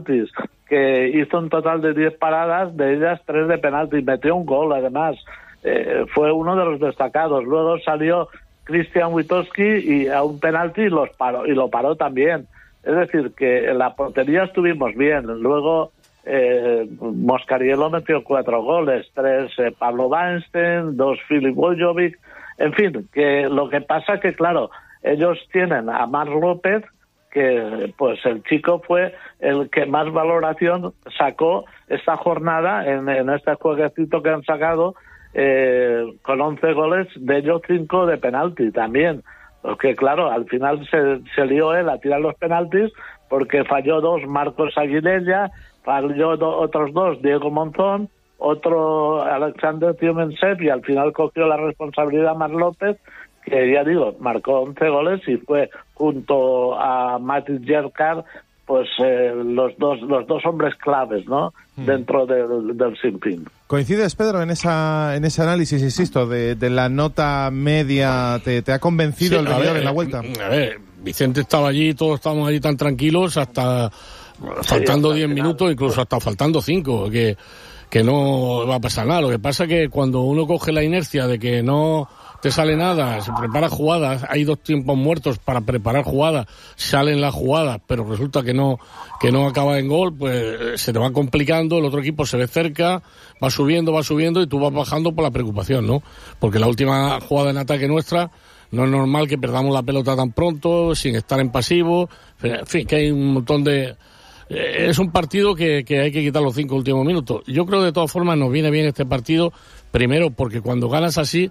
penaltis, que hizo un total de 10 paradas, de ellas 3 de penalti, metió un gol además, fue uno de los destacados. Luego salió Christian Witowski y a un penalti lo paró también. Es decir, que en la portería estuvimos bien. Luego Moscariello metió 4 goles, 3 Pablo Weinstein, 2 Filip Bojovic. En fin, que lo que pasa que, claro, ellos tienen a Marc López, que pues el chico fue el que más valoración sacó esta jornada en este jueguecito que han sacado, con 11 goles, de ellos 5 de penalti también. Porque claro, al final se lió él a tirar los penaltis, porque falló 2 Marcos Aguilella, falló otros 2 Diego Monzón, otro Alexander Tiumensev, y al final cogió la responsabilidad Marc López, que ya digo, marcó 11 goles y fue junto a Matis Jerkar pues los dos hombres claves, ¿no? Dentro del sinfín. ¿Coincides, Pedro, en ese análisis, insisto, de la nota media? ¿Te ha convencido el venidor en la vuelta? A ver, Vicente estaba allí, todos estábamos allí tan tranquilos, hasta faltando 10 minutos, incluso hasta faltando 5, que no va a pasar nada. Lo que pasa es que cuando uno coge la inercia de que no te sale nada, se prepara jugadas, hay 2 tiempos muertos para preparar jugadas, salen las jugadas, pero resulta que no acaba en gol, pues se te va complicando, el otro equipo se ve cerca, va subiendo y tú vas bajando por la preocupación, ¿no? Porque la última jugada en ataque nuestra, no es normal que perdamos la pelota tan pronto, sin estar en pasivo, en fin, que hay un montón de... Es un partido que hay que quitar los 5 últimos minutos. Yo creo que de todas formas nos viene bien este partido, primero porque cuando ganas así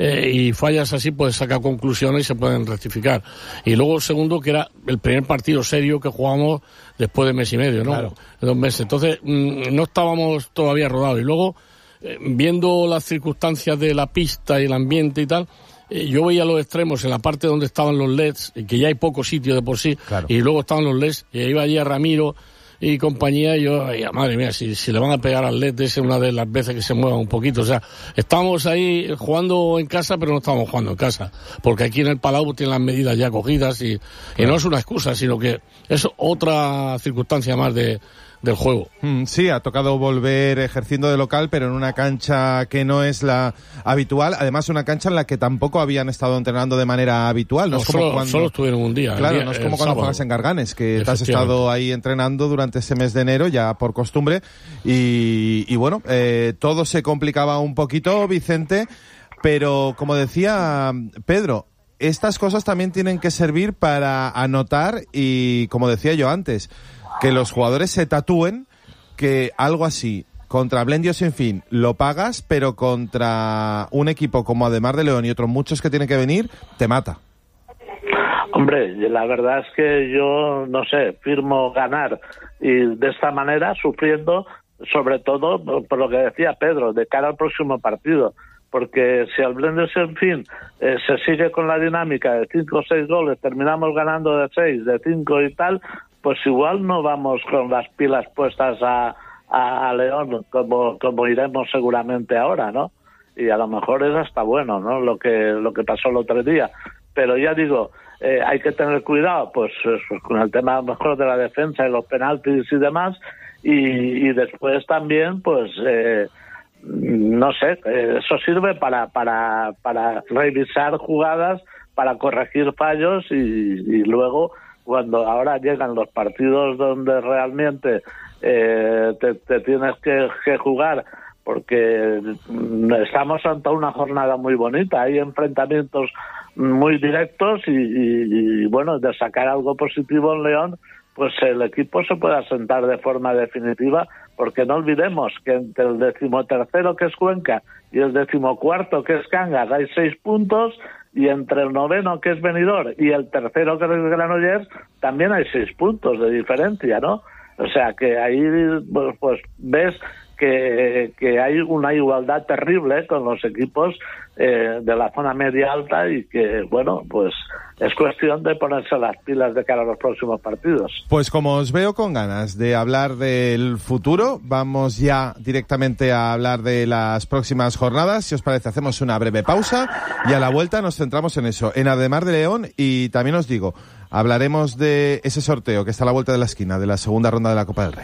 y fallas así, pues saca conclusiones y se pueden rectificar. Y luego segundo, que era el primer partido serio que jugamos después de mes y medio, ¿no? Claro. De 2 meses. Entonces no estábamos todavía rodados. Y luego, viendo las circunstancias de la pista y el ambiente y tal, yo veía los extremos en la parte donde estaban los LEDs, que ya hay poco sitio de por sí, claro. Y luego estaban los LEDs, y iba allí a Ramiro y compañía, y yo, madre mía, si le van a pegar al LED es una de las veces que se mueva un poquito. O sea, estábamos ahí jugando en casa, pero no estábamos jugando en casa, porque aquí en el Palau tienen las medidas ya cogidas y no es una excusa, sino que es otra circunstancia más del juego. Sí, ha tocado volver ejerciendo de local, pero en una cancha que no es la habitual, además una cancha en la que tampoco habían estado entrenando de manera habitual. No es como cuando... solo estuvieron un día. Claro, no es como cuando juegas en Garganes, que te has estado ahí entrenando durante ese mes de enero, ya por costumbre, y bueno, todo se complicaba un poquito, Vicente, pero como decía Pedro, estas cosas también tienen que servir para anotar y, como decía yo antes, que los jugadores se tatúen que algo así contra Blendio Sinfín lo pagas, pero contra un equipo como Ademar de León y otros muchos que tienen que venir, te mata. Hombre, la verdad es que yo, no sé, firmo ganar y de esta manera, sufriendo, sobre todo por lo que decía Pedro, de cara al próximo partido. Porque si al Blendio Sinfín se sigue con la dinámica de 5 o 6 goles, terminamos ganando de 6, de 5 y tal, pues igual no vamos con las pilas puestas a León como iremos seguramente ahora, ¿no? Y a lo mejor es hasta bueno, ¿no? Lo que pasó el otro día. Pero ya digo, hay que tener cuidado, pues con el tema mejor de la defensa y los penaltis y demás, y después también, pues no sé, eso sirve para revisar jugadas, para corregir fallos y luego, cuando ahora llegan los partidos donde realmente te tienes que jugar, porque estamos ante una jornada muy bonita, hay enfrentamientos muy directos y bueno, de sacar algo positivo en León, pues el equipo se puede asentar de forma definitiva, porque no olvidemos que entre el 13º, que es Cuenca, y el 14º, que es Cangas, hay 6 puntos, y entre el 9º, que es Benidorm, y el 3º, que es Granollers, también hay 6 puntos de diferencia, ¿no? O sea que ahí pues ves que hay una igualdad terrible con los equipos de la zona media alta, y que, bueno, pues es cuestión de ponerse las pilas de cara a los próximos partidos. Pues como os veo con ganas de hablar del futuro, vamos ya directamente a hablar de las próximas jornadas. Si os parece, hacemos una breve pausa y a la vuelta nos centramos en eso, en Ademar de León, y también os digo, hablaremos de ese sorteo que está a la vuelta de la esquina de la segunda ronda de la Copa del Rey.